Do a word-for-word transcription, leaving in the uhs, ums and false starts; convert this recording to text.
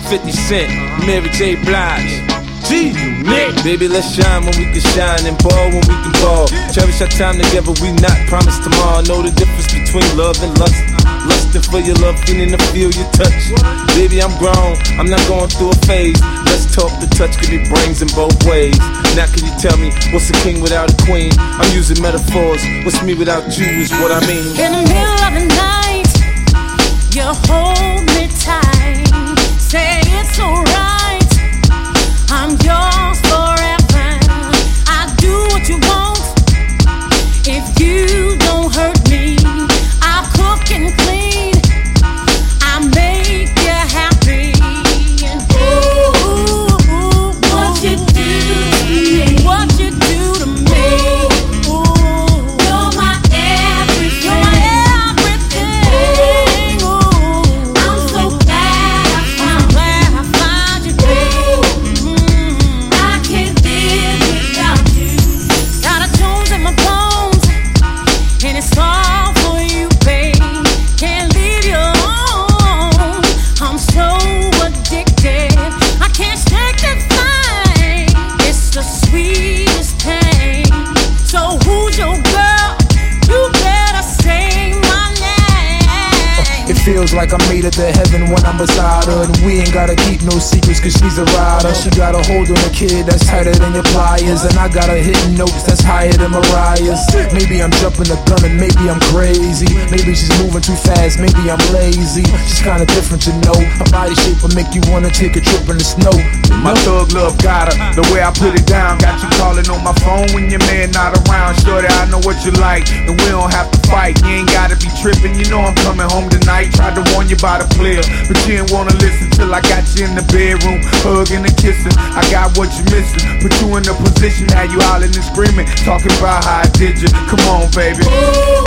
fifty Cent, Mary J. Blige. G, Nick. Baby, let's shine when we can shine and ball when we can ball. Cherish our time together, we not promised tomorrow. Know the difference between love and lust. Lusting for your love, feeling to feel your touch. Baby, I'm grown, I'm not going through a phase. Let's talk the touch, cause it brings in both ways. Now can you tell me, what's a king without a queen? I'm using metaphors, what's me without you is what I mean. In the middle of the night, you hold me tight. Say it's alright, I'm yours forever. I do what you want. If you don't hurt me, I'll cook and clean. I make you happy. Ooh, what you do to me? What you do to me? Ooh, you're my everything. You're my everything. Ooh, I'm so glad I found, glad I found you, babe. Mm, I can't live without you. Got a Jones in my bones, and it's all for you, babe. Can't leave you alone. I'm so addicted. I can't shake the thing. It's the sweetest pain. So who's your girl? You better say my name. It feels like I made it to heaven when I'm beside her. And we ain't gotta keep no secrets cause she's a rider. She got a hold on a kid that's tighter than your pliers. And I got her hitting notes that's higher than Mariah's. Maybe I'm jumping the gun and maybe I'm crazy. Maybe she's moving too fast, maybe I'm lazy. She's kinda different, you know. Her body shape will make you wanna take a trip in the snow. My thug love got her, the way I put it down. Got you calling on my phone when your man not around. Shorty, I know what you like, and we don't have to fight. You ain't gotta be tripping, you know I'm coming home tonight. Tried to warn you about a player, but you didn't wanna listen till I got you in the bedroom, hugging and kissing. I got what you missing, put you in a position, now you hollering and screaming, talking about how I did you. Come on, baby. Ooh.